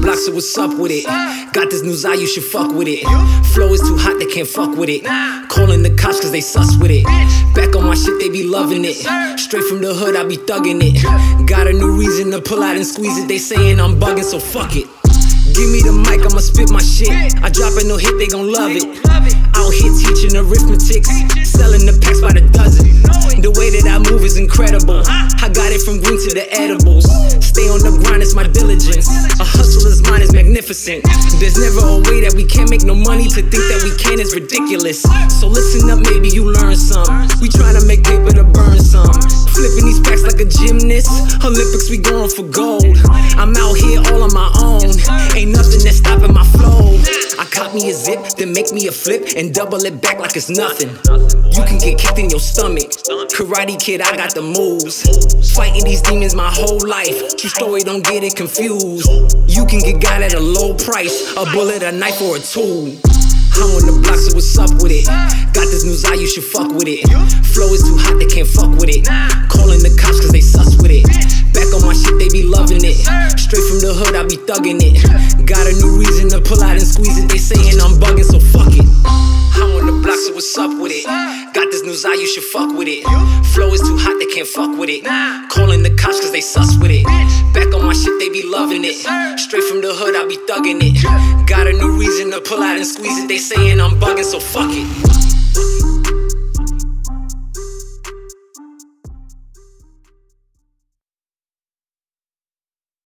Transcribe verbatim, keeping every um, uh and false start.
block, so what's up with it? Got this new Zai, you should fuck with it. Flow is too hot, they can't fuck with it. Calling the cops cause they sus with it. Back on my shit, they be loving it. Straight from the hood, I be thugging it. Got a new reason to pull out and squeeze it. They saying I'm bugging, so fuck it. Give me the mic, I'ma spit my shit. I drop a no hit, they gon' love it. Out here teaching arithmetic, selling the packs by the dozen. The way that I move is incredible. I got it from green to the edibles. Stay on the grind, it's my diligence. A hustler's mind is magnificent. There's never a way that we can't make no money. To think that we can is ridiculous. So listen up, maybe you learn some. We tryna make paper to burn some. Flipping these packs like a gymnast. Olympics, we going for gold. I'm out here all on my own. Ain't nothing that's stopping my flow. I caught me a zip, then make me a flip and double it back like it's nothing. You can get kicked in your stomach. Karate Kid, I got the moves. Fighting these demons my whole life. True story, don't get it confused. You can get got at a low price. A bullet, a knife, or a tool. I'm on the block, so what's up with it? Got this new Zai, you should fuck with it. Flow is too hot, they can't fuck with it. Calling the cops cause they sus with it. Back on my shit, they be loving it. Straight from the hood, I be thugging it. Got a new reason to pull out and squeeze it. They saying I'm bugging, so fuck it. I'm on the block, so what's up with it? Got this new Zai, you should fuck with it. Flow is too hot, they can't fuck with it. Calling the cops cause they sus with it. Back on my shit, they be loving it. Straight from the hood, I be thugging it. Got a new reason to pull out and squeeze it. They saying I'm bugging, so fuck it.